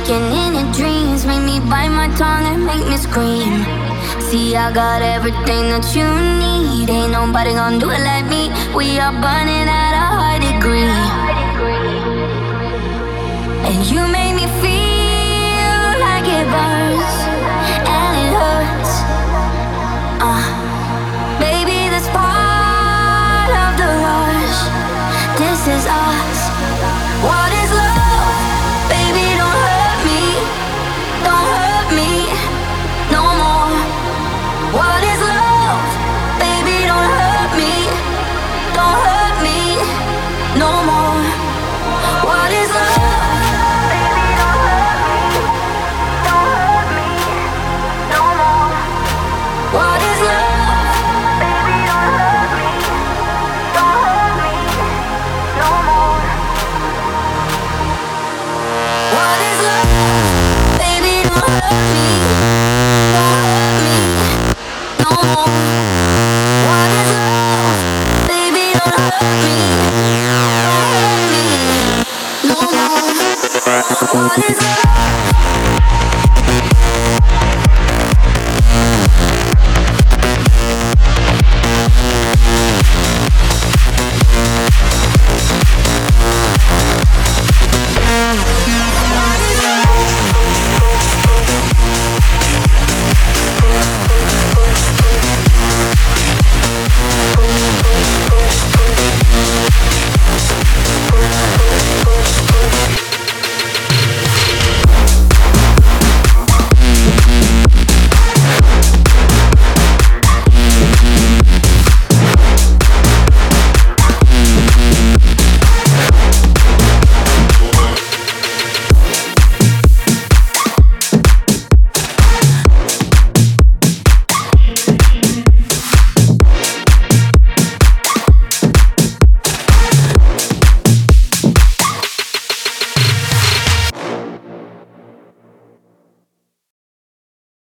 Waking in your dreams make me bite my tongue and make me scream. See, I got everything that you need. Ain't nobody gonna do it like me. We are burning at a high degree. And you make me feel like it burns and it hurts. Baby, that's part of the rush. This is us. What is love? Baby, don't hurt me. Don't hurt me no more. What is love? Baby, don't hurt me. Don't hurt me no more. What is love? Baby, don't hurt me. Don't hurt me no more. What is love? Baby, don't hurt me. Don't hurt me no more. What is love? Baby, don't hurt me. Don't hurt me no more. What is love? Baby, don't hurt me. Don't hurt me no more. What is love?